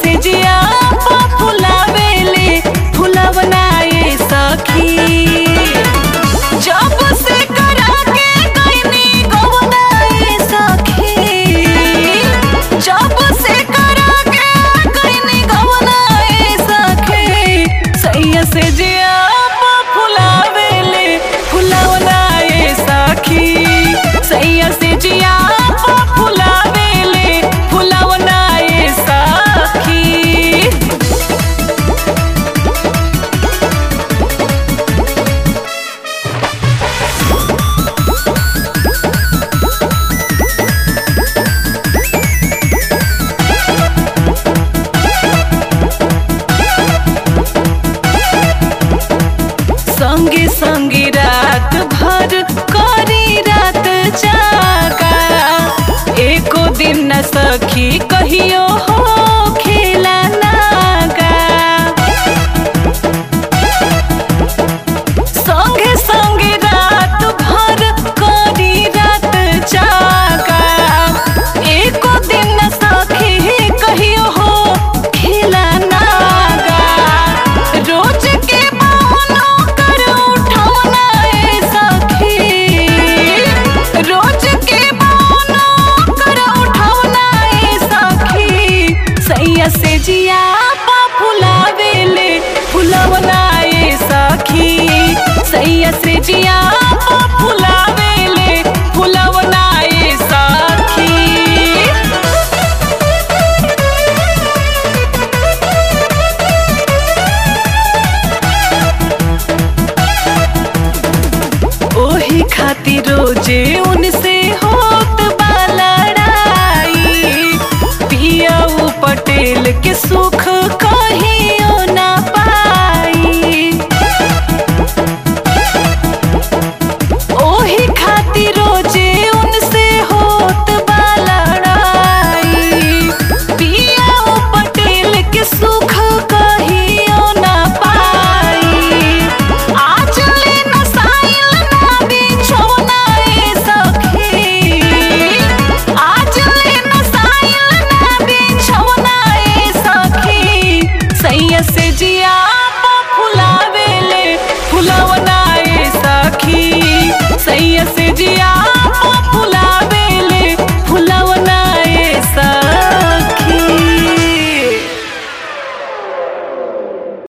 से जिया फुलावेले फुलवनाए सखी। जब से करा के गइनी गवनाए सखी, जब से करा के गइनी गवनाए सखी, सैया से जिया फुलावेले फुलवनाए सखी, सैया से जिया फुलावेले फुलवनाए सखी। संगे संगे रात भर करी रात जागा, एको दिन न सखी कहियो हो खेला नागा। संगे संगे रात भर करी रात जागा, एको दिन न सखी कहियो हो खेला नागा। रोज के बहाना कर उठवनाए सखी, रोज के बहाना कर उठवनाए सखी, सैया से जिया फुलावेले फुलवनाए सखी, सैया से जिया फुलावेले फुलवनाए सखी। ओही खातिर रोजे उनसे होत बा लड़ाई, पियाऊ पटेल के सुख कहियो ना पाई। ओही खातिर रोजे उनसे होत बा लड़ाई, पियाऊ पटेल के सुख कहियो ना पाई। आज ले नसाइल ना बिछौनाए सखी, आज ले नसाइल ना बिछौनाए सखी, सैया से जिया